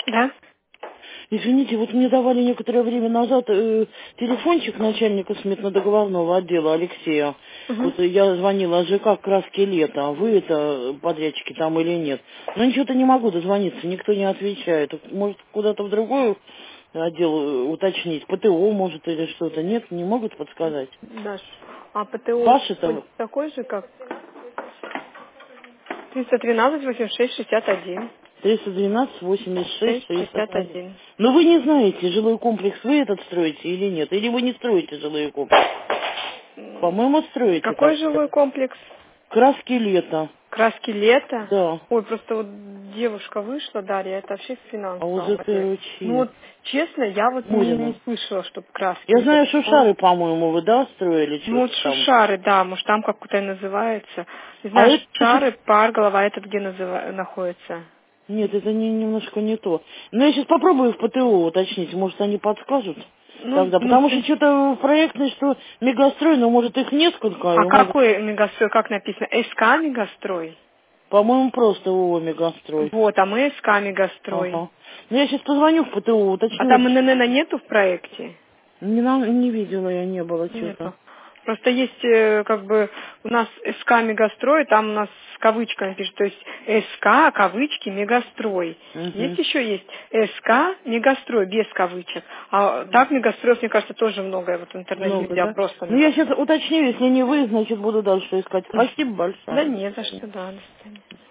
Да? Извините, вот мне давали некоторое время назад телефончик начальника сметно-договорного отдела Алексея. Угу. Вот я звонила ЖК «Краски лета». Вы это подрядчики там или нет? Но ничего-то не могу дозвониться, никто не отвечает. Может, куда-то в другой отдел уточнить? ПТО, может, или что-то? Нет, не могут подсказать? Даш. А ПТО Ваше-то такой же, как 312 86 61. 312 86 301. 61. Но вы не знаете, жилой комплекс вы этот строите или нет? Или вы не строите жилой комплекс? По-моему, строите Какой так. жилой комплекс? Краски лета. Краски лета? Да. Ой, просто вот девушка вышла, Дарья, это вообще с А уже финансового отдела. Ну короче, вот, честно, я вот не Мурина. слышала, чтобы краски Я лета. знаю, что шары, по-моему, вы, да, строили Ну вот что-то там. Шушары, да, может там как-то и называется. Не А знаю, это Шушары, Парголова, а этот где находится? Нет, это немножко не то. Но я сейчас попробую в ПТО уточнить, может, они подскажут Ну, тогда. Потому что что-то проектное, что мегастрой, но может их несколько, а и может, какой мегастрой, как написано? СК мегастрой? по-моему, просто ООО мегастрой. Вот, а мы СК мегастрой. Ага. Ну, я сейчас позвоню в ПТО, А уточню. там ННН нету в проекте? Не видела я, не было что-то. Нету. Просто есть, как бы, у нас СК мегастрой, там у нас с кавычками пишет, то есть СК, кавычки, мегастрой. Угу. Есть еще есть СК мегастрой, без кавычек. А так мегастроев, мне кажется, тоже много вот в интернете Много, люди да? Ну, опросами. я сейчас уточню, если не вы, значит, буду дальше искать. Спасибо Да большое. не за что, да, до свидания.